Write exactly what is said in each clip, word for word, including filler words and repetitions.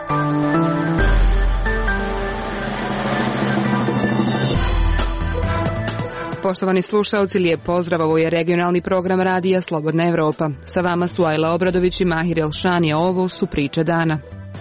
Poštovani slušaoci, lijep pozdrav, ovo je regionalni program radija Slobodna Evropa. Sa vama su Ajla Obradović i Mahir Elšani, a ovo su priče dana.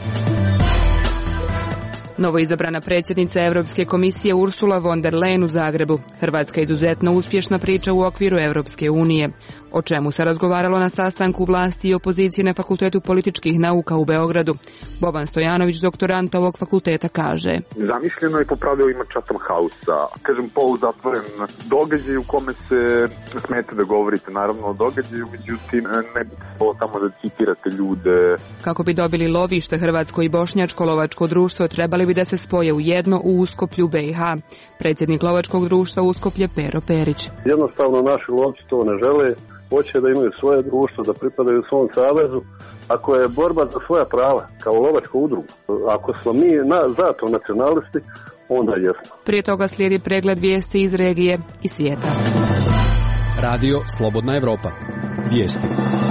Novoizabrana predsjednica Europske komisije Ursula von der Leyen u Zagrebu. Hrvatska izuzetno uspješna priča u okviru Europske unije. O čemu se razgovaralo na sastanku vlasti i opozicije na Fakultetu političkih nauka u Beogradu. Boban Stojanović, doktorant ovog fakulteta, kaže: Zamišljeno je po pravilima Chatham House-a. Kažem, poluzatvoren događaj u kome se smete da govorite naravno o događaju, međutim ne bi trebalo samo da citirate ljude. Kako bi dobili lovište, Hrvatsko i Bošnjačko lovačko društvo trebali bi da se spoje u jedno u Uskoplju, B i H. Predsjednik lovačkog društva Uskoplje Pero Perić. Jednostavno naši lovci to ne žele. Hoće da imaju svoje društvo, da pripadaju svom savezu. Ako je borba za svoja prava, kao lovačku udrugu, ako smo mi na, zato nacionalisti, onda jesmo. Prije toga slijedi pregled vijesti iz regije i svijeta. Radio Slobodna Evropa. Vijesti.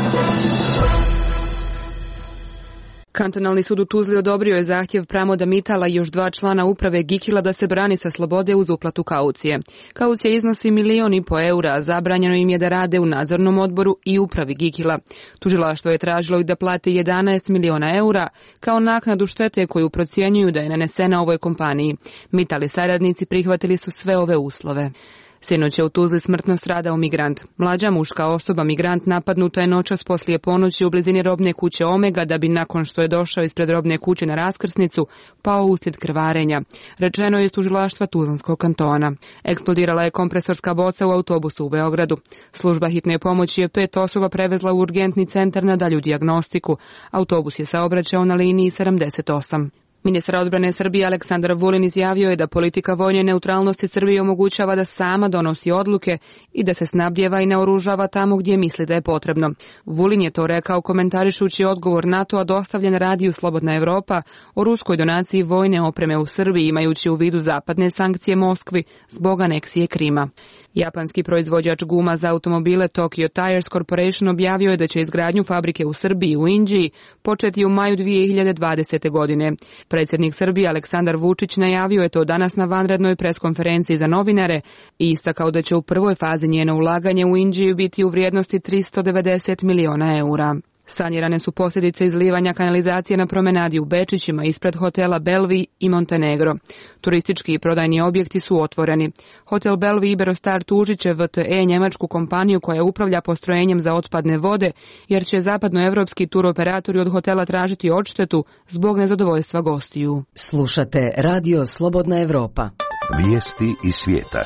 Kantonalni sud u Tuzli odobrio je zahtjev Pramoda Mitala i još dva člana uprave Gikila da se brani sa slobode uz uplatu kaucije. Kaucija iznosi milijon i po eura, a zabranjeno im je da rade u nadzornom odboru i upravi Gikila. Tužilaštvo je tražilo i da plate jedanaest miliona eura kao naknadu štete koju procjenjuju da je nanesena ovoj kompaniji. Mital i saradnici prihvatili su sve ove uslove. Sinoć je u Tuzli smrtno stradao migrant. Mlađa muška osoba migrant napadnuta je noćas poslije ponoći u blizini robne kuće Omega da bi nakon što je došao ispred robne kuće na raskrsnicu pao uslijed krvarenja. Rečeno je iz tužilaštva Tuzlanskog kantona. Eksplodirala je kompresorska boca u autobusu u Beogradu. Služba hitne pomoći je pet osoba prevezla u urgentni centar na dalju dijagnostiku. Autobus je saobraćao na liniji sedamdeset osam. Ministar odbrane Srbije Aleksandar Vulin izjavio je da politika vojne neutralnosti Srbije omogućava da sama donosi odluke i da se snabdijeva i naoružava tamo gdje misli da je potrebno. Vulin je to rekao komentarišući odgovor NATO-a dostavljen radiju Slobodna Evropa o ruskoj donaciji vojne opreme u Srbiji, imajući u vidu zapadne sankcije Moskvi zbog aneksije Krima. Japanski proizvođač guma za automobile Tokyo Tires Corporation objavio je da će izgradnju fabrike u Srbiji u Inđiji početi u maju dvije hiljade dvadesete. godine. Predsjednik Srbije Aleksandar Vučić najavio je to danas na vanrednoj preskonferenciji za novinare i istakao da će u prvoj fazi njeno ulaganje u Inđiju biti u vrijednosti tristo devedeset miliona eura. Sanirane su posljedice izlivanja kanalizacije na promenadi u Bečićima ispred hotela Belvi i Montenegro. Turistički i prodajni objekti su otvoreni. Hotel Belvi Iberostar tužit će V T E, njemačku kompaniju koja upravlja postrojenjem za otpadne vode, jer će zapadnoevropski turoperatori od hotela tražiti odštetu zbog nezadovoljstva gostiju. Slušate Radio Slobodna Evropa. Vijesti iz svijeta.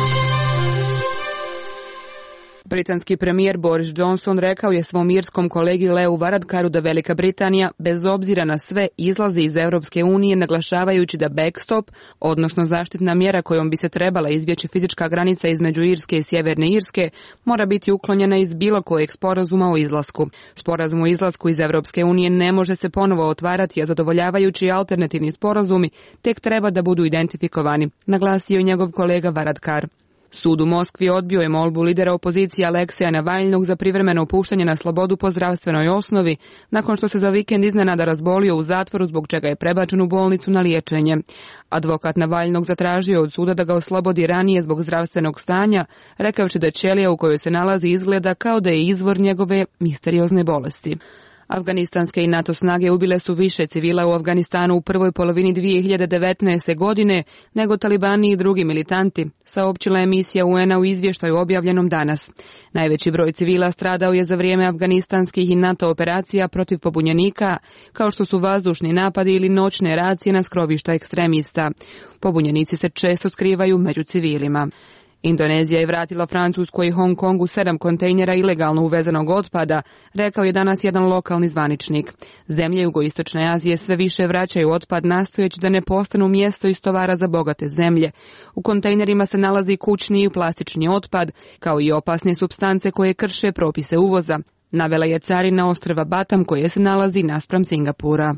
Britanski premijer Boris Johnson rekao je svom irskom kolegi Leu Varadkaru da Velika Britanija, bez obzira na sve, izlazi iz Europske unije, naglašavajući da backstop, odnosno zaštitna mjera kojom bi se trebala izbjeći fizička granica između Irske i Sjeverne Irske, mora biti uklonjena iz bilo kojeg sporazuma o izlasku. Sporazum o izlasku iz Europske unije ne može se ponovo otvarati, a zadovoljavajući alternativni sporazumi tek treba da budu identifikovani, naglasio je njegov kolega Varadkar. Sud u Moskvi odbio je molbu lidera opozicije Alekseja Navalnog za privremeno puštanje na slobodu po zdravstvenoj osnovi, nakon što se za vikend iznenada razbolio u zatvoru, zbog čega je prebačen u bolnicu na liječenje. Advokat Navalnog zatražio od suda da ga oslobodi ranije zbog zdravstvenog stanja, rekavši da ćelija u kojoj se nalazi izgleda kao da je izvor njegove misteriozne bolesti. Afganistanske i NATO snage ubile su više civila u Afganistanu u prvoj polovini dvije hiljade devetnaeste. godine nego talibani i drugi militanti, saopćila je misija U N-a u izvještaju objavljenom danas. Najveći broj civila stradao je za vrijeme afganistanskih i NATO operacija protiv pobunjenika, kao što su vazdušni napadi ili noćne racije na skrovišta ekstremista. Pobunjenici se često skrivaju među civilima. Indonezija je vratila Francuskoj i Hong Kongu sedam kontejnera ilegalno uvezenog otpada, rekao je danas jedan lokalni zvaničnik. Zemlje jugoistočne Azije sve više vraćaju otpad, nastojeći da ne postanu mjesto istovara za bogate zemlje. U kontejnerima se nalazi kućni i plastični otpad, kao i opasne supstance koje krše propise uvoza, navela je carina ostrva Batam koje se nalazi naspram Singapura.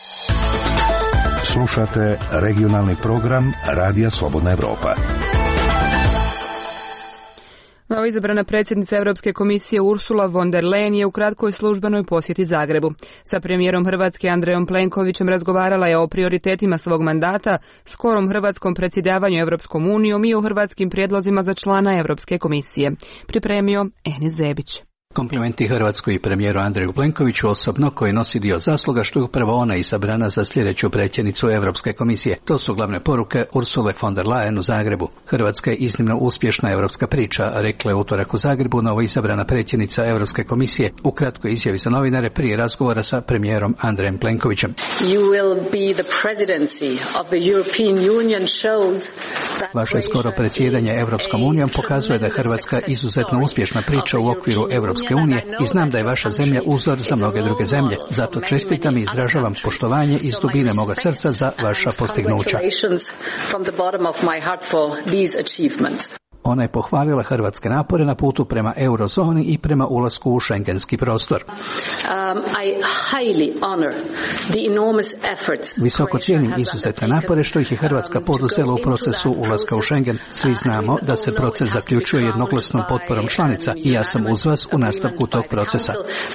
Slušate regionalni program Radija Slobodna Evropa. Novoizabrana predsjednica Europske komisije Ursula von der Leyen je u kratkoj službenoj posjeti Zagrebu. Sa premijerom Hrvatske Andrejom Plenkovićem razgovarala je o prioritetima svog mandata, skorom hrvatskom predsjedavanju Europskom unijom i o hrvatskim prijedlozima za člana Europske komisije. Pripremio Enis Zebić. Komplimenti Hrvatskoj i premijeru Andreju Plenkoviću osobno, koji nosi dio zasluga što je upravo ona izabrana za sljedeću predsjednicu Europske komisije. To su glavne poruke Ursule von der Leyen u Zagrebu. Hrvatska je iznimno uspješna europska priča, rekla je utorak u Zagrebu novoizabrana predsjednica Europske komisije u kratkoj izjavi za novinare prije razgovora sa premijerom Andrejem Plenkovićem. Vaše skoro predsjedanje Europskom unijom pokazuje da je Hrvatska izuzetno uspješna priča u okviru Europske unije i znam da je vaša zemlja uzor za mnoge druge zemlje. Zato čestitam i izražavam poštovanje iz dubine moga srca za vaša postignuća. Ona je pohvalila hrvatske napore na putu prema eurozoni i prema ulasku u šengenski prostor. Visoko cijenim izuzetne napore što ih je Hrvatska poduzela u procesu ulaska u Schengen. Svi znamo da se proces zaključuje jednoglasnom potporom članica i ja sam uz vas u nastavku tog procesa.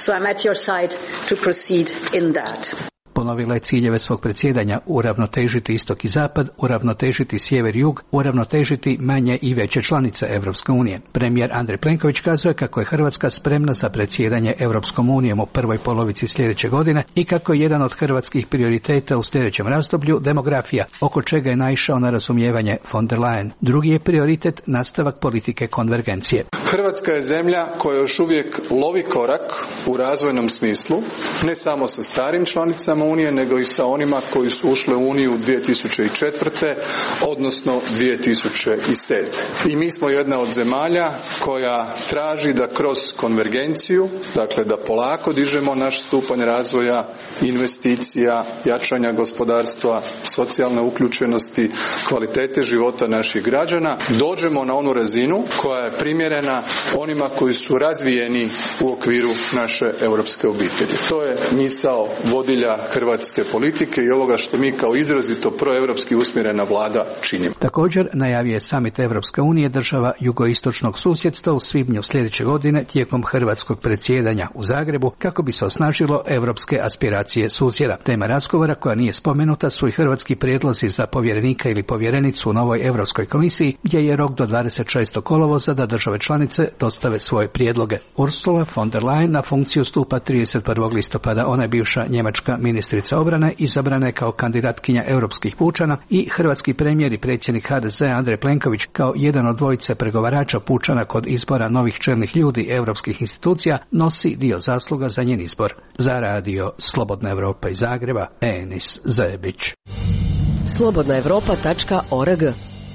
Ponovila je ciljeve svog predsjedanja: uravnotežiti istok i zapad, uravnotežiti sjever i jug, uravnotežiti manje i veće članice Europske unije. Premijer Andrej Plenković kazuje kako je Hrvatska spremna za predsjedanje Europskom unijom u prvoj polovici sljedeće godine i kako je jedan od hrvatskih prioriteta u sljedećem razdoblju demografija, oko čega je naišao na razumijevanje von der Leyen. Drugi je prioritet nastavak politike konvergencije. Hrvatska je zemlja koja još uvijek lovi korak u razvojnom smislu, ne samo sa starim članicama Unije, nego i sa onima koji su ušle u Uniju dvije tisuće četvrte. odnosno dvije tisuće sedme. I mi smo jedna od zemalja koja traži da kroz konvergenciju, dakle da polako dižemo naš stupanj razvoja, investicija, jačanja gospodarstva, socijalne uključenosti, kvalitete života naših građana, dođemo na onu razinu koja je primjerena onima koji su razvijeni u okviru naše europske obitelji. To je misao vodilja hrvatske politike i ovoga što mi kao izrazito proevropski usmjerena vlada činimo. Također najavio je samit Europske unije država jugoistočnog susjedstva u svibnju sljedeće godine tijekom hrvatskog predsjedanja u Zagrebu kako bi se osnažilo europske aspiracije susjeda. Tema razgovora koja nije spomenuta su i hrvatski prijedlozi za povjerenika ili povjerenicu u novoj Europskoj komisiji, gdje je rok do dvadeset šestog kolovoza da države članice dostave svoje prijedloge. Ursula von der Leyen na funkciju stupa trideset prvog listopada. Ona je bivša njemačka ministrica obrane, izabrana je kao kandidatkinja europskih pučana i hrvatski premijer i predsjednik ha de ze Andrej Plenković kao jedan od dvojice pregovarača pučana kod izbora novih čelnih ljudi europskih institucija nosi dio zasluga za njen izbor. Za radio Slobodna Evropa iz Zagreba, Enis Zebić. slobodna evropa tačka org.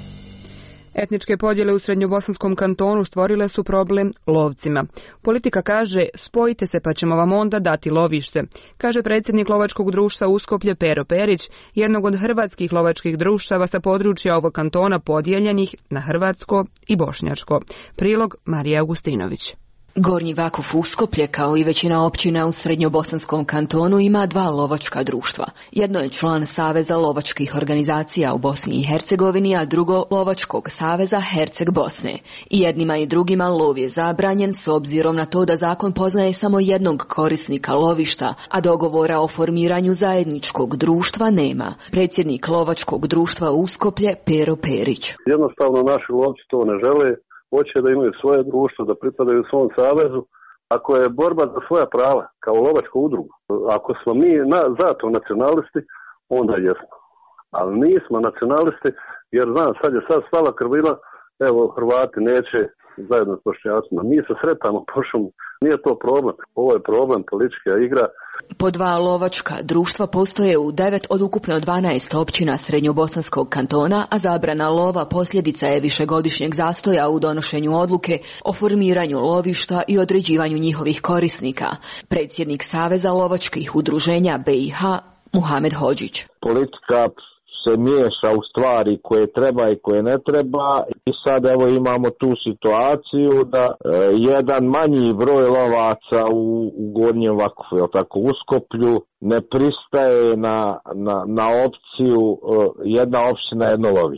Etničke podjele u Srednjobosanskom kantonu stvorile su problem lovcima. Politika kaže, spojite se pa ćemo vam onda dati lovište, kaže predsjednik lovačkog društva Uskoplje Pero Perić, jednog od hrvatskih lovačkih društava sa područja ovog kantona podijeljenih na hrvatsko i bošnjačko. Prilog Marija Augustinović. Gornji Vakuf Uskoplje, kao i većina općina u Srednjobosanskom kantonu, ima dva lovačka društva. Jedno je član Saveza lovačkih organizacija u Bosni i Hercegovini, a drugo Lovačkog saveza Herceg Bosne. I jednima i drugima lov je zabranjen s obzirom na to da zakon poznaje samo jednog korisnika lovišta, a dogovora o formiranju zajedničkog društva nema. Predsjednik Lovačkog društva Uskoplje Pero Perić. Jednostavno naši lovci to ne žele. Hoće da imaju svoje društvo, da pripadaju svom savezu. Ako je borba za svoja prava, kao lovačku udrugu, ako smo mi na, zato nacionalisti, onda jesmo. Ali nismo nacionalisti, jer znam, sad je sad stala krvina, evo, Hrvati neće zajedno s Bošnjacima. Mi se sretamo po šumu, nije to problem. Ovo je problem, politička igra. Po dva lovačka društva postoje u devet od ukupno dvanaest općina Srednjobosanskog kantona, a zabrana lova posljedica je višegodišnjeg zastoja u donošenju odluke o formiranju lovišta i određivanju njihovih korisnika. Predsjednik Saveza lovačkih udruženja be i ha Muhamed Hodžić. Politika se miješa u stvari koje treba i koje ne treba i sad evo imamo tu situaciju da e, jedan manji broj lovaca u, u Gornjem Vakufu, je tako, Uskoplju, ne pristaje na, na, na opciju e, jedna općina, jedno lovište.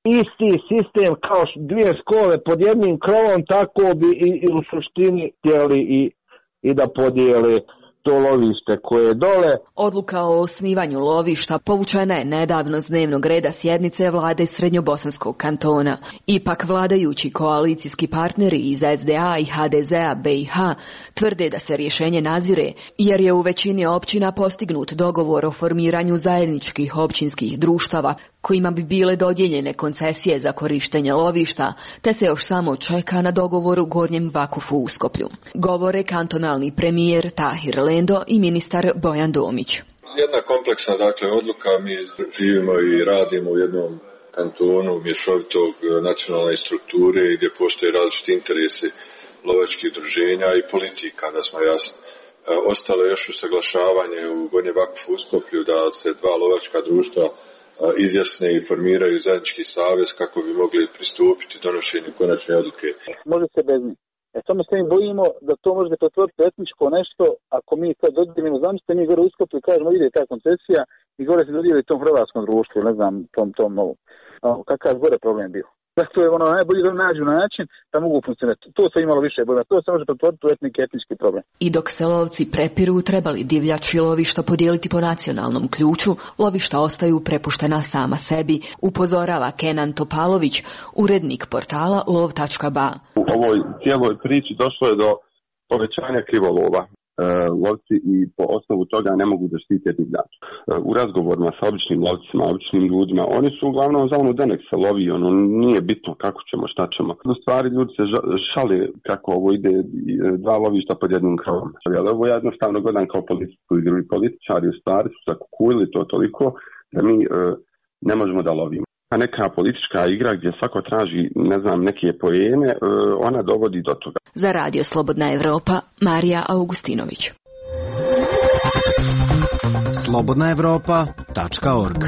isti sistem kao dvije škole pod jednim krovom, tako bi i, i u suštini htjeli i, i da podijele to lovište koje je dole. Odluka o osnivanju lovišta povučena je nedavno s dnevnog reda sjednice vlade Srednjobosanskog kantona. Ipak vladajući koalicijski partneri iz es de a i ha de ze a be i ha tvrde da se rješenje nazire, jer je u većini općina postignut dogovor o formiranju zajedničkih općinskih društava kojima bi bile dodijeljene koncesije za korištenje lovišta, te se još samo čeka na dogovor u Gornjem Vakufu u Uskoplju. Govore kantonalni premijer Tahir Lendo i ministar Bojan Domić. Jedna kompleksna dakle odluka, mi živimo i radimo u jednom kantonu mješovitog nacionalne strukture gdje postoje različiti interesi lovačkih udruženja i politika, da smo jasni. Ostalo je još usaglašavanje u Gornjem Vakufu u Uskoplju da se dva lovačka društva izjasne i formiraju zajednički savez kako bi mogli pristupiti donošenju konačne odluke. Može se bez njih. E tome se mi bojimo da to može pretvoriti etničko nešto, ako mi sad dodijelimo, zamislite mi gore u Uskoplju kažemo ide ta koncesija i gore se dodijeli tom hrvatskom društvu, ne znam, tom, tom novom. Kakav gore problem bio. To je ono najbolje da nađu način da mogu funkcionirati. To se imalo više bojima. To se može pretvoriti u etnik, etnički problem. I dok se lovci prepiru trebali divljači lovišta podijeliti po nacionalnom ključu, lovišta ostaju prepuštena sama sebi, upozorava Kenan Topalović, urednik portala lov tačka ba. U ovoj cijeloj priči došlo je do povećanja krivolova. Lovci i po osnovu toga ne mogu da štite divljač. U razgovorima sa običnim lovcima, običnim ljudima, oni su uglavnom za ono denek se lovi, ono nije bitno kako ćemo, šta ćemo. U stvari ljudi se šale kako ovo ide dva lovišta pod jednim krovom. Ali ovo ja jednostavno gledam kao politiku igru i političari u stvari su zakukulili to toliko da mi e, ne možemo da lovimo. A neka politička igra gdje svako traži, ne znam, neke poene, ona dovodi do toga. Za Radio Slobodna Evropa, Marija Augustinović. slobodna evropa tačka org.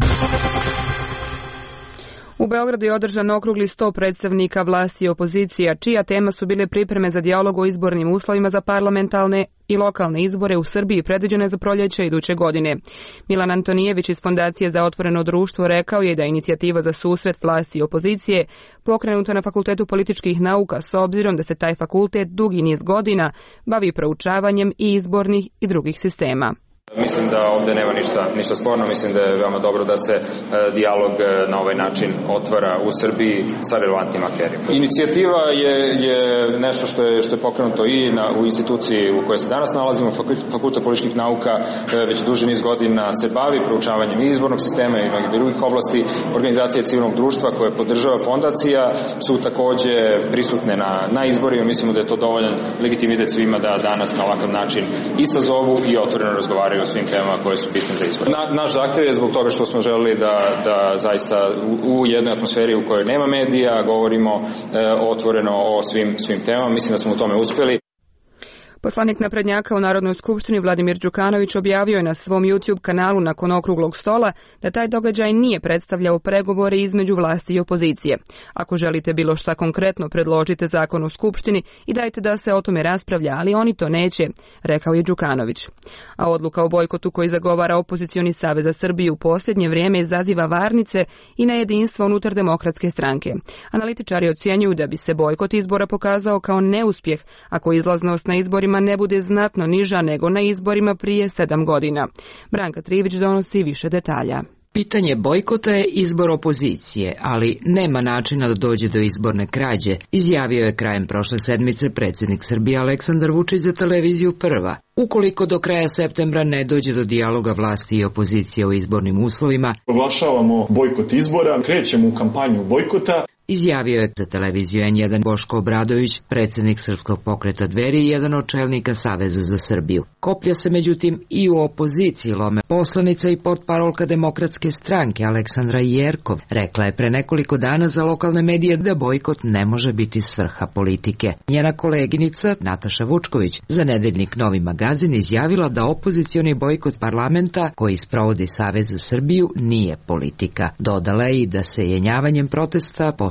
U Beogradu je održan okrugli sto predstavnika vlasti i opozicija, čija tema su bile pripreme za dijalog o izbornim uslovima za parlamentarne i lokalne izbore u Srbiji predviđene za proljeće iduće godine. Milan Antonijević iz Fondacije za otvoreno društvo rekao je da je inicijativa za susret vlasti i opozicije pokrenuta na Fakultetu političkih nauka s obzirom da se taj fakultet dugi niz godina bavi proučavanjem i izbornih i drugih sistema. Mislim da ovdje nema ništa, ništa sporno, mislim da je veoma dobro da se e, dijalog e, na ovaj način otvara u Srbiji sa relevantnim akterima. Inicijativa je, je nešto što je, što je pokrenuto i na, u instituciji u kojoj se danas nalazimo, Fakultet političkih nauka, e, već duži niz godina se bavi proučavanjem i izbornog sistema i mnogih drugih oblasti. Organizacije civilnog društva koje podržava fondacija su takođe prisutne na, na izborima. Mislimo da je to dovoljan legitimitet svima da danas na ovakav način i sazovu i otvoreno razgovaraju o svim temama koje su bitne za izbor. Na, naš zahtev je zbog toga što smo želeli da, da zaista u, u jednoj atmosferi u kojoj nema medija govorimo e, otvoreno o svim, svim temama. Mislim da smo u tome uspjeli. Poslanik naprednjaka u Narodnoj skupštini Vladimir Đukanović objavio je na svom YouTube kanalu nakon okruglog stola da taj događaj nije predstavljao pregovore između vlasti i opozicije. Ako želite bilo šta konkretno, predložite zakon u skupštini i dajte da se o tome raspravlja, ali oni to neće, rekao je Đukanović. A odluka o bojkotu koji zagovara opozicioni Savez za Srbiju u posljednje vrijeme izaziva varnice i nejedinstvo unutar Demokratske stranke. Analitičari ocjenjuju da bi se bojkot izbora pokazao kao neuspjeh ako izlaznost na izborima ne bude znatno niža nego na izborima prije sedam godina. Branka Trivić donosi više detalja. Pitanje bojkota je izbor opozicije, ali nema načina da dođe do izborne krađe, izjavio je krajem prošle sedmice predsjednik Srbije Aleksandar Vučić za televiziju Prva. Ukoliko do kraja septembra ne dođe do dijaloga vlasti i opozicije o izbornim uslovima, proglašavamo bojkot izbora, krećemo u kampanju bojkota. Izjavio je za televiziju en jedan Boško Obradović, predsjednik Srpskog pokreta Dveri i jedan od čelnika Saveza za Srbiju. Koplja se međutim i u opoziciji lome. Poslanica i portparolka Demokratske stranke Aleksandra Jerkov rekla je pre nekoliko dana za lokalne medije da bojkot ne može biti svrha politike. Njena koleginica Nataša Vučković za nedeljnik Novi magazin izjavila da opozicioni bojkot parlamenta koji sprovodi Savez za Srbiju nije politika. Dodala je i da se jenjavanjem protesta posle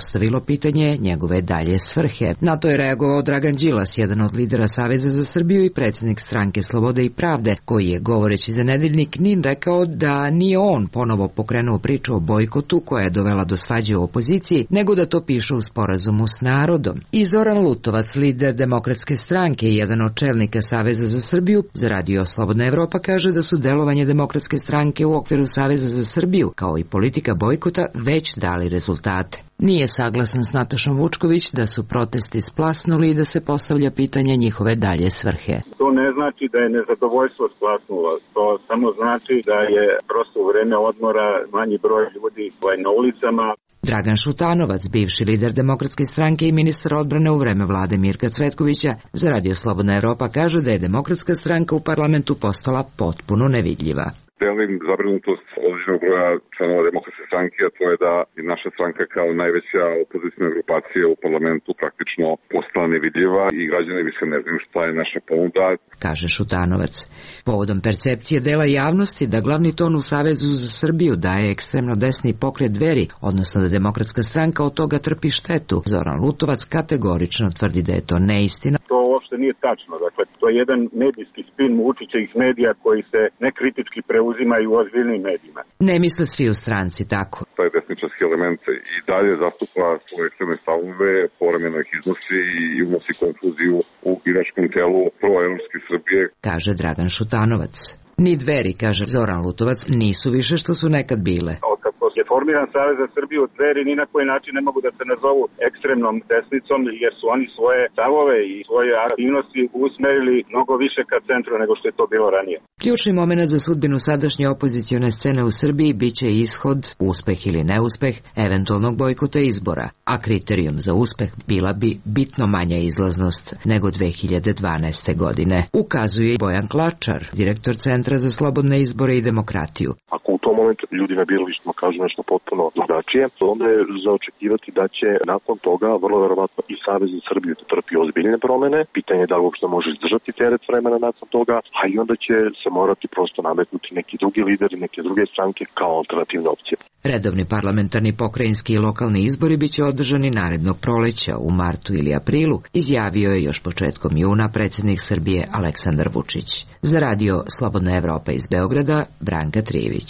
postavilo pitanje njegove dalje svrhe. Na to je reagovao Dragan Đilas, jedan od lidera Saveza za Srbiju i predsjednik Stranke Slobode i Pravde, koji je, govoreći za nedeljnik Nin, rekao da nije on ponovo pokrenuo priču o bojkotu koja je dovela do svađe u opoziciji, nego da to piše u sporazumu s narodom. I Zoran Lutovac, lider Demokratske stranke i jedan od čelnika Saveza za Srbiju, za Radio Slobodna Evropa kaže da su delovanje Demokratske stranke u okviru Saveza za Srbiju, kao i politika bojkota, već dali rezultate. Nije saglasan s Natašom Vučković da su protesti splasnuli i da se postavlja pitanje njihove dalje svrhe. To ne znači da je nezadovoljstvo splasnulo, to samo znači da je prosto u vreme odmora manji broj ljudi na ulicama. Dragan Šutanovac, bivši lider Demokratske stranke i ministar odbrane u vreme vlade Mirka Cvetkovića, za Radio Slobodna Evropa kaže da je Demokratska stranka u parlamentu postala potpuno nevidljiva. Delim zabrinutost određenog broja članova Demokratske stranke, a to je da je naša stranka kao najveća opozicijna grupacija u parlamentu praktično postala nevidljiva i građani više ne znaju šta je naša ponuda, kaže Šutanovac. Povodom percepcije dela javnosti da glavni ton u Savezu za Srbiju daje ekstremno desni pokret Dveri, odnosno da Demokratska stranka od toga trpi štetu, Zoran Lutovac kategorično tvrdi da je to neistina. To uopšte nije tačno. Dakle, to je jedan medijski spin Vučićevih medija koji se nekritički preuzimaju u ozbiljnim medijima. Ne misle svi u stranci tako. Taj desničarski element i dalje zastupa svoje ekstremne stavove, povremeno ih iznosi i unosi konfuziju u biračkom telu proevropske Srbije, kaže Dragan Šutanovac. Ni Dveri, kaže Zoran Lutovac, nisu više što su nekad bile. Je formiran Savez za Srbiju, Dveri ni na koji način ne mogu da se nazovu ekstremnom desnicom, jer su oni svoje stavove i svoje aktivnosti usmerili mnogo više ka centru nego što je to bilo ranije. Ključni moment za sudbinu sadašnje opozicione scene u Srbiji biće ishod, uspeh ili neuspeh, eventualnog bojkota izbora, a kriterijum za uspeh bila bi bitno manja izlaznost nego dve hiljade dvanaeste. godine, ukazuje Bojan Klačar, direktor Centra za slobodne izbore i demokratiju. Ako u tom momentu ljudi na biralištima kažu nešto potpuno drugačije, onda je za očekivati da će nakon toga vrlo verovatno i Savez za Srbiju da trpi ozbiljne promene. Pitanje je da li uopšte može izdržati teret vremena nakon toga, a i onda će se morati prosto nametnuti neki drugi lideri, neke druge stranke kao alternativne opcije. Redovni parlamentarni, pokrajinski i lokalni izbori biće održani narednog proleća u martu ili aprilu, izjavio je još početkom juna predsjednik Srbije Aleksandar Vučić. Za Radio Slobodna Evropa iz Beograda, Branka Trijević.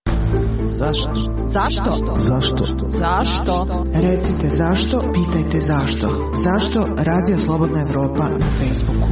Zašto? Zašto? Zašto? Zašto? Recite zašto, pitajte zašto. Zašto Radio Slobodna Evropa na Facebooku?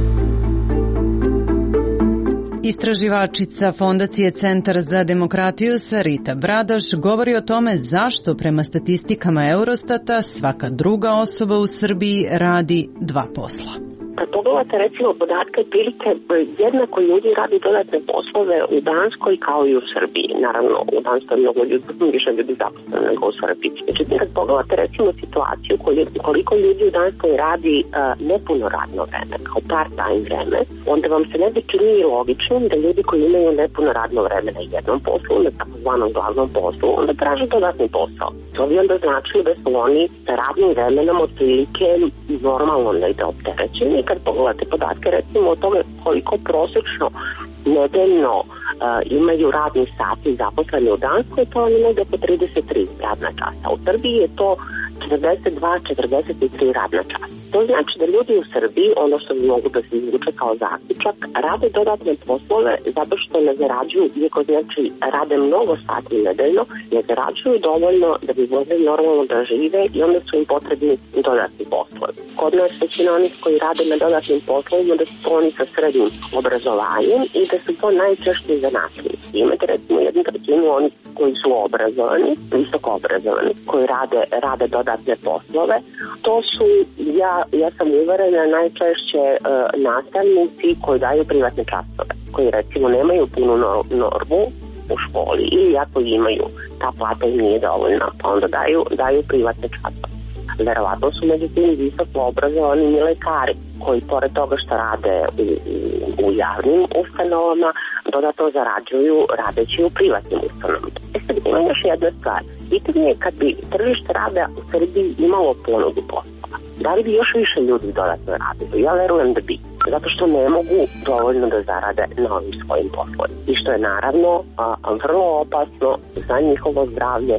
Istraživačica Fondacije Centar za demokratiju Sarita Bradoš govori o tome zašto prema statistikama Eurostata svaka druga osoba u Srbiji radi dva posla. Kad pogledate recimo podatke, otprilike jednako ljudi radi dodatne poslove u Danskoj kao i u Srbiji. Naravno, u Danskoj je mnogo ljudi, više ljudi zaposleno nego u Srbiji. Međutim, kad pogledate recimo situaciju koliko ljudi u Danskoj radi uh, nepuno radno vreme, kao part-time vreme, onda vam se ne bi čini logično da ljudi koji imaju nepuno radno vreme na jednom poslu, na takozvanom glavnom poslu, onda traže dodatni posao. To bi onda značilo da su oni sa radnim vremenom otprilike normalno negde opterećeni. Kad pogledate podatke recimo o tome koliko prosečno nedeljno uh, imaju radni sati zaposleni u Danskoj, to je negde oko trideset tri radna časa. U Srbiji je to četrdeset dva četrdeset tri radna časa. To znači da ljudi u Srbiji, ono što bi mogu da se izvuče kao zaključak, rade dodatne poslove zato što ne zarađuju, iako znači rade mnogo sati nedeljno, ne zarađuju dovoljno da bi mogli normalno da žive i onda su im potrebni dodatni poslovi. Kod nas većina onih koji rade na dodatnim poslovima da su to oni sa srednjim obrazovanjem i da su to najčešće zanatljivi. Imate recimo jednu trećinu onih koji su obrazovani, visoko obrazovani, koji rade, rade dodatne poslove. To su, ja, ja sam uverena, najčešće uh, nastavnici koji daju privatne časove, koji recimo nemaju punu normu u školi ili ako imaju, ta plata im nije dovoljna, pa onda daju, daju privatne časove. Verovatno su među tim visoko obrazovani i lekari koji pored toga što rade u, u javnim ustanovama dodatno zarađuju radeći u privatnim ustanovama. E sad ima još jedna stvar. Pitanje je kad bi tržište rada u Srbiji imalo ponudu poslova, da li bi još više ljudi dodatno radili? Ja verujem da bi, zato što ne mogu dovoljno da zarade na ovim svojim poslovima. I što je naravno a, vrlo opasno za njihovo zdravlje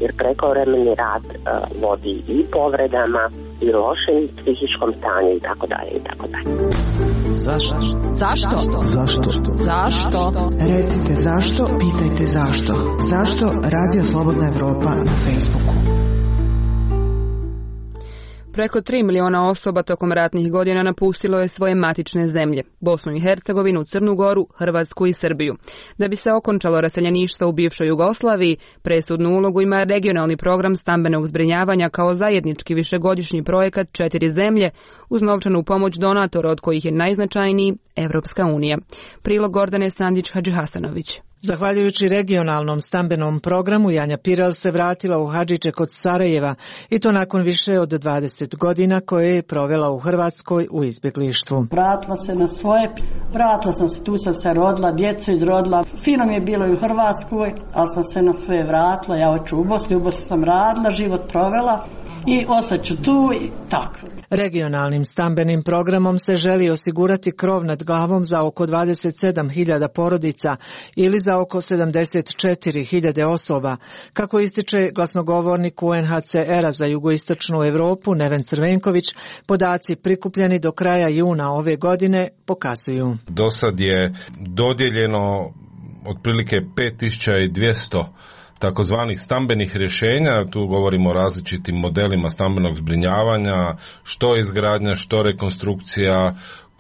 jer prekovremeni rad uh, vodi i povredama i lošem psihičkom stanju i tako dalje i tako dalje. Zašto? Zašto? Zašto? Zašto? Recite zašto, pitajte zašto. Zašto Radio Slobodna Evropa na Facebooku? Preko tri miliona osoba tokom ratnih godina napustilo je svoje matične zemlje, Bosnu i Hercegovinu, Crnu Goru, Hrvatsku i Srbiju. Da bi se okončalo raseljeništvo u bivšoj Jugoslaviji, presudnu ulogu ima regionalni program stambenog zbrinjavanja kao zajednički višegodišnji projekat četiri zemlje uz novčanu pomoć donatora od kojih je najznačajniji Evropska unija. Prilog Gordane Sandić-Hadžihasanović. Zahvaljujući regionalnom stambenom programu, Janja Piral se vratila u Hadžiće kod Sarajeva i to nakon više od dvadeset godina koje je provela u Hrvatskoj u izbjeglištvu. Vratila se na svoje, vratila sam se, tu sam se rodila, djecu izrodila. Fino mi je bilo i u Hrvatskoj, ali sam se na svoje vratila, ja hoću u Bosni, u Bosni sam radila, život provela i ostaću tu i tako. Regionalnim stambenim programom se želi osigurati krov nad glavom za oko dvadeset sedam hiljada porodica ili za oko sedamdeset četiri hiljade osoba. Kako ističe glasnogovornik U N H C R-a za jugoistočnu Europu Neven Crvenković, podaci prikupljeni do kraja juna ove godine pokazuju. Do sad je dodijeljeno otprilike pet tisuća dvjesto takozvanih stambenih rješenja, tu govorimo o različitim modelima stambenog zbrinjavanja, što izgradnja, što rekonstrukcija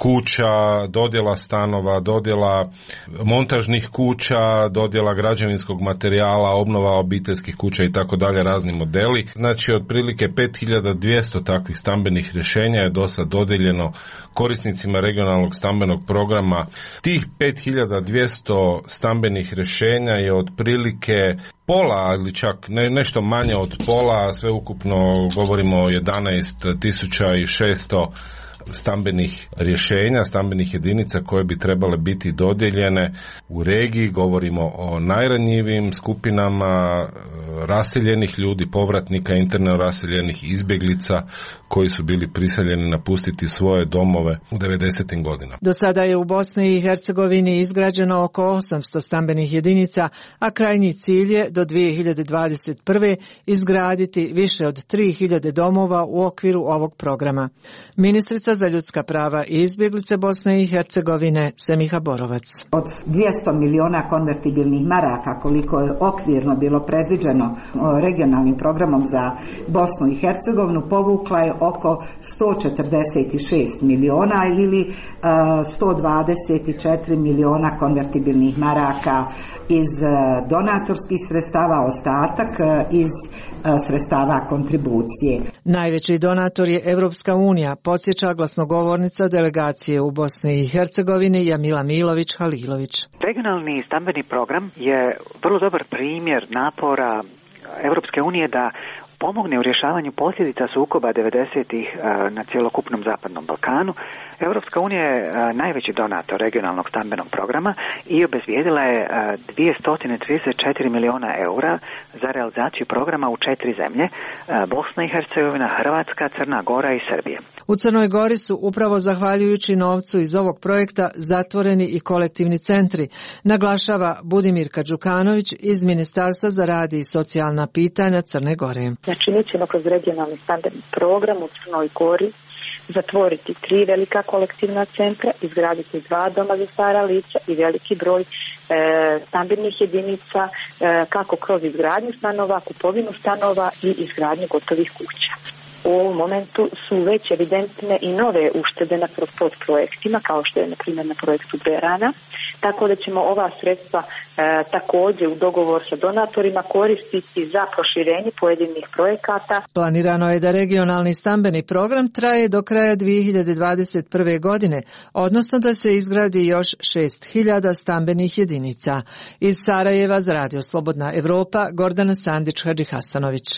kuća, dodjela stanova, dodjela montažnih kuća, dodjela građevinskog materijala, obnova obiteljskih kuća i tako dalje, razni modeli. Znači, otprilike pet hiljada dvjesto takvih stambenih rješenja je do sad dodijeljeno korisnicima regionalnog stambenog programa. Tih pet hiljada dvjesto stambenih rješenja je otprilike pola ili čak ne, nešto manje od pola, sve ukupno govorimo o jedanaest tisuća šesto stambenih rješenja, stambenih jedinica koje bi trebale biti dodijeljene u regiji. Govorimo o najranjivijim skupinama raseljenih ljudi, povratnika, interno raseljenih izbjeglica koji su bili prisiljeni napustiti svoje domove u devedesetim godinama. Do sada je u Bosni i Hercegovini izgrađeno oko osamsto stambenih jedinica, a krajnji cilj je do dvije hiljade dvadeset prve izgraditi više od tri hiljade domova u okviru ovog programa. Ministrica za ljudska prava i izbjeglice Bosne i Hercegovine Semiha Borovac. Od dvjesto miliona konvertibilnih maraka koliko je okvirno bilo predviđeno regionalnim programom za Bosnu i Hercegovinu, povukla je oko sto četrdeset šest miliona ili uh, sto dvadeset četiri miliona konvertibilnih maraka iz uh, donatorskih sredstava, ostatak uh, iz uh, sredstava kontribucije. Najveći donator je Evropska unija, podsjeća glasnogovornica delegacije u Bosni i Hercegovini Jamila Milović-Halilović. Regionalni stambeni program je vrlo dobar primjer napora Evropske unije da pomogne u rješavanju posljedica sukoba devedesetih na cjelokupnom zapadnom Balkanu. Evropska unija je najveći donator regionalnog stambenog programa i obezbijedila je dvjesto trideset četiri miliona eura za realizaciju programa u četiri zemlje: Bosna i Hercegovina, Hrvatska, Crna Gora i Srbija. U Crnoj Gori su upravo zahvaljujući novcu iz ovog projekta zatvoreni i kolektivni centri, naglašava Budimir Kadžukanović iz Ministarstva za rad i socijalna pitanja Crne Gore. Znači, mi ćemo kroz regionalni stambeni program u Crnoj Gori zatvoriti tri velika kolektivna centra, izgraditi dva doma za stara lica i veliki broj e, stambenih jedinica, e, kako kroz izgradnju stanova, kupovinu stanova i izgradnju gotovih kuća. U ovom momentu su već evidentne i nove uštede na podprojektima, kao što je na primjer na projektu Berana, tako da ćemo ova sredstva e, također u dogovor sa donatorima koristiti za proširenje pojedinih projekata. Planirano je da regionalni stambeni program traje do kraja dvije hiljade dvadeset prve. godine, odnosno da se izgradi još šest hiljada stambenih jedinica. Iz Sarajeva za Radio Slobodna Evropa, Gordana Sandić-Hadžihasanović.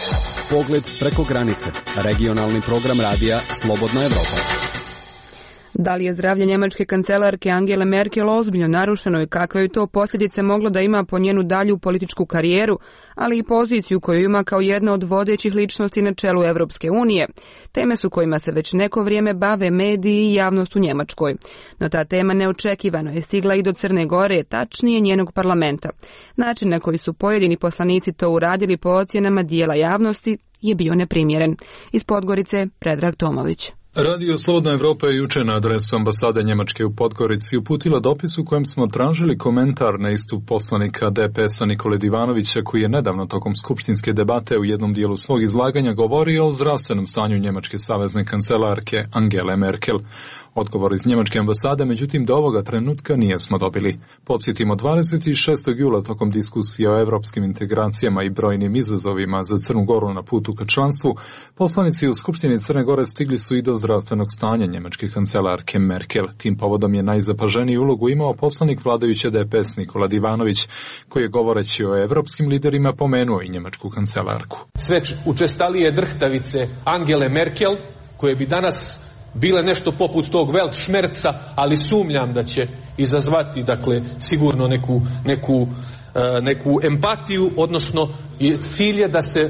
Pogled preko granice. Regionalni program radija Slobodna Evropa. Da li je zdravlje njemačke kancelarke Angele Merkel ozbiljno narušeno i kakve je to posljedice moglo da ima po njenu dalju političku karijeru, ali i poziciju koju ima kao jedna od vodećih ličnosti na čelu Evropske unije? Teme su kojima se već neko vrijeme bave mediji i javnost u Njemačkoj. No ta tema neočekivano je stigla i do Crne Gore, tačnije njenog parlamenta. Način na koji su pojedini poslanici to uradili po ocjenama dijela javnosti je bio neprimjeren. Iz Podgorice, Predrag Tomović. Radio Slobodna Evropa je juče na adresu ambasade Njemačke u Podgorici uputila dopis u kojem smo tražili komentar na istup poslanika D P S-a Nikole Divanovića, koji je nedavno tokom skupštinske debate u jednom dijelu svog izlaganja govorio o zdravstvenom stanju njemačke savezne kancelarke Angele Merkel. Odgovor iz njemačke ambasade, međutim, do ovoga trenutka nijesmo dobili. Podsjetimo, dvadeset šestog jula tokom diskusije o evropskim integracijama i brojnim izazovima za Crnu Goru na putu ka članstvu, poslanici u Skupštini Crne Gore stigli su i do zdravstvenog stanja njemačke kancelarke Merkel. Tim povodom je najzapaženiju ulogu imao poslanik vladajuće D P S Nikola Divanović, koji je govoreći o evropskim liderima pomenuo i njemačku kancelarku. Sve učestalije drhtavice Angele Merkel, koje bi danas bile nešto poput tog Weltschmerza, ali sumnjam da će izazvati, dakle, sigurno neku, neku, neku empatiju, odnosno cilj je da se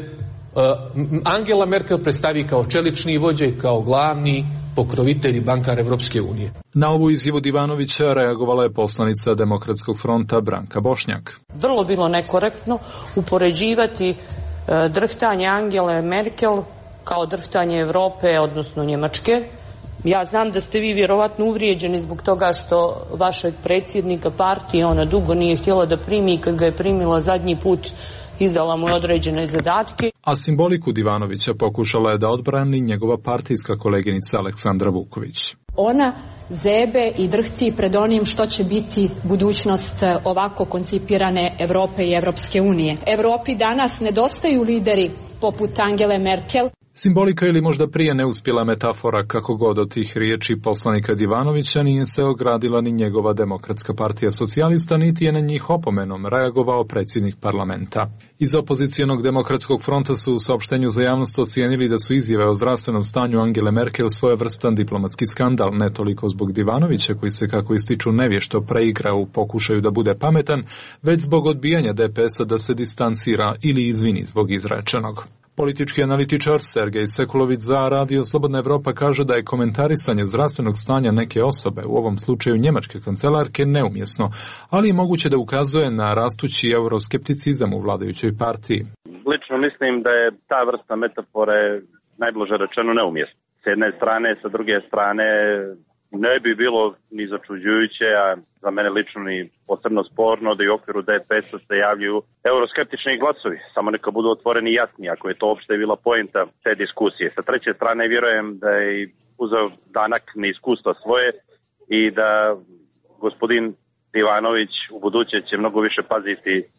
Angela Merkel predstavi kao čelični vođa i kao glavni pokrovitelj i bankar Evropske unije. Na ovu izjavu Divanovića reagovala je poslanica Demokratskog fronta Branka Bošnjak. Vrlo bilo nekorektno upoređivati drhtanje Angele Merkel kao drhtanje Evrope, odnosno Njemačke. Ja znam da ste vi vjerovatno uvrijeđeni zbog toga što vašeg predsjednika partije ona dugo nije htjela da primi i kad ga je primila zadnji put izdala mu određene zadatke. A simboliku Divanovića pokušala je da odbrani njegova partijska koleginica Aleksandra Vuković. Ona zebe i drhti pred onim što će biti budućnost ovako koncipirane Evrope i Evropske unije. Evropi danas nedostaju lideri poput Angele Merkel. Simbolika ili možda prije neuspjela metafora, kako god od tih riječi poslanika Divanovića, nije se ogradila ni njegova Demokratska partija socijalista, niti je na njih opomenom reagovao predsjednik parlamenta. Iz opozicijonog Demokratskog fronta su u saopštenju za javnost ocijenili da su izjave o zdravstvenom stanju Angele Merkel svojevrstan diplomatski skandal, ne toliko zbog Divanovića, koji se, kako ističu, nevješto preigra u pokušaju da bude pametan, već zbog odbijanja D P S-a da se distancira ili izvini zbog izrečenog. Politički analitičar Sergej Sekulović za Radio Slobodna Evropa kaže da je komentarisanje zdravstvenog stanja neke osobe, u ovom slučaju njemačke kancelarke, neumjesno, ali je moguće da ukazuje na rastući euroskepticizam u vladajućoj partiji. Lično mislim da je ta vrsta metafore najblaže rečeno neumjesna. S jedne strane, sa druge strane, ne bi bilo ni začuđujuće, a za mene lično ni posebno sporno da i u okviru D P S-a se javljaju euroskeptični glasovi. Samo neka budu otvoreni i jasni, ako je to uopšte bila poenta te diskusije. Sa treće strane, vjerujem da je uzeo danak na iskustva svoje i da gospodin Divanović u buduće će mnogo više paziti e,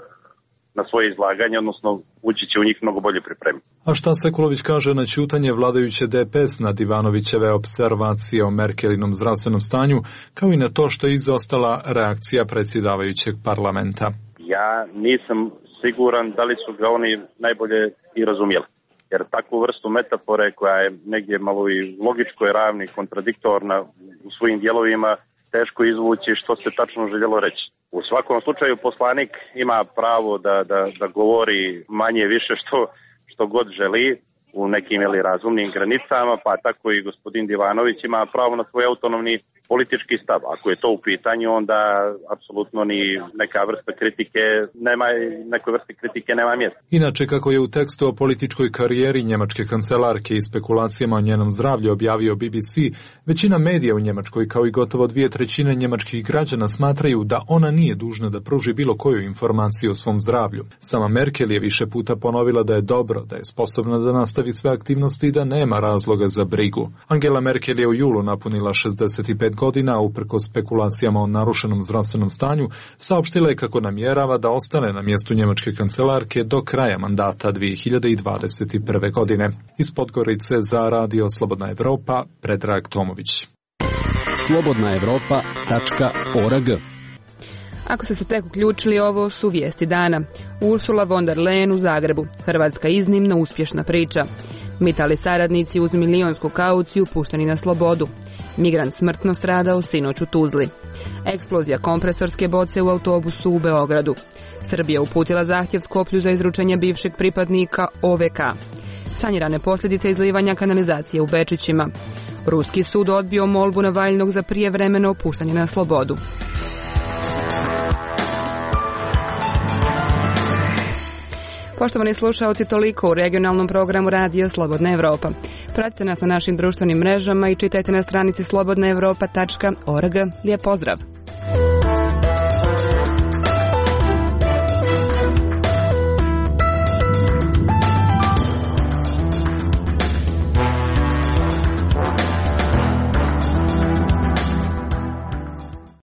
na svoje izlaganje, odnosno ući će u njih mnogo bolje pripremiti. A šta Sekulović kaže na ćutanje vladajuće D P S na Divanovićeve observacije o Merkelinom zdravstvenom stanju, kao i na to što je izostala reakcija predsjedavajućeg parlamenta? Ja nisam siguran da li su ga oni najbolje i razumjeli. Jer takvu vrstu metafore koja je negdje malo i logičkoj ravni, kontradiktorna u svojim dijelovima, teško izvući što se tačno željelo reći. U svakom slučaju poslanik ima pravo da, da, da govori manje više što, što god želi u nekim ili razumnim granicama, pa tako i gospodin Divanović ima pravo na svoj autonomni politički stav. Ako je to u pitanju, onda apsolutno ni neka vrsta kritike nema, nekoj vrste kritike nema mjesta. Inače, kako je u tekstu o političkoj karijeri njemačke kancelarke i spekulacijama o njenom zdravlju objavio B B C, većina medija u Njemačkoj, kao i gotovo dvije trećine njemačkih građana, smatraju da ona nije dužna da pruži bilo koju informaciju o svom zdravlju. Sama Merkel je više puta ponovila da je dobro, da je sposobna da nastavi sve aktivnosti i da nema razloga za brigu. Angela Merkel je u julu napunila šezdeset pet godina, uprkos spekulacijama o narušenom zdravstvenom stanju, saopštila je kako namjerava da ostane na mjestu njemačke kancelarke do kraja mandata dvije hiljade dvadeset prve. godine. Iz Podgorice za Radio Slobodna Evropa, Predrag Tomović. slobodna evropa tačka org. Ako ste se tek uključili, ovo su vijesti dana. Ursula von der Leyen u Zagrebu. Hrvatska iznimno uspješna priča. Mitali saradnici uz milionsku kauciju pušteni na slobodu. Migrant smrtno stradao sinoć u Tuzli. Eksplozija kompresorske boce u autobusu u Beogradu. Srbija uputila zahtjev Skoplju za izručenje bivšeg pripadnika O V K. Sanirane posljedice izlivanja kanalizacije u Bečićima. Ruski sud odbio molbu Navalnog za prijevremeno opuštanje na slobodu. Poštovani slušaoci, toliko u regionalnom programu Radija Slobodna Evropa. Pratite nas na našim društvenim mrežama i čitajte na stranici slobodna evropa tačka org. Lijep pozdrav!